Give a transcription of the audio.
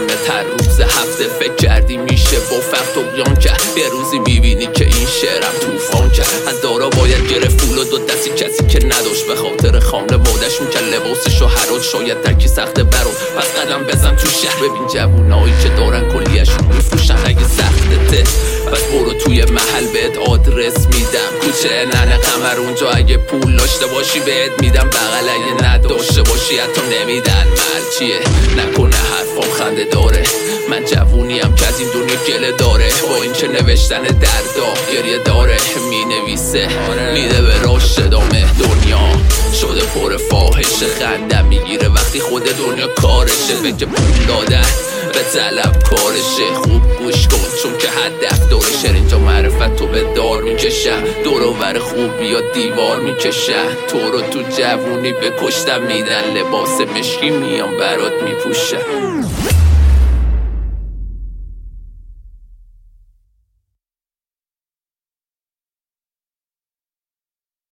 هر روز هفته فکر کردی میشه با فقط طغیان کرد. یه روزی میبینی که این شعرم طوفان کرد. از دارا باید گرفت پول و دو دستی کسی که نداشت به خاطر خانه مادش میکرد لباسش و هرات. شاید درکی سخته برات پس قدم بزن تو شهر. ببین جوونایی که دارن کلیه‌شون میفروشن اگه سختته پس برو توی محل بهت آدرس میدم. کوچه ننه قمر اونجا اگه پول داشته باشی بهت میدم. بغل اگه نداشته باشی حتی نمیدن. مرچیه نکنه حرفام خنده داره. من جوونیم که از این دنیا گله داره. با این چه نوشتن دردا گریه داره. مینویسه میده به راش ادامه. دنیا شده پر فاحشه خندم میگیره وقتی خود دنیا کارشه. بگه پول دادن به طلب کارشه. خوب گوش کن چون که هدف دارشه. اینجا معرفت تو به دار میکشن. دور و بر خوب یا دیوار میکشن. تو رو تو جوونی به کشتم میدن. لباس مشکی میان برات میپوشن.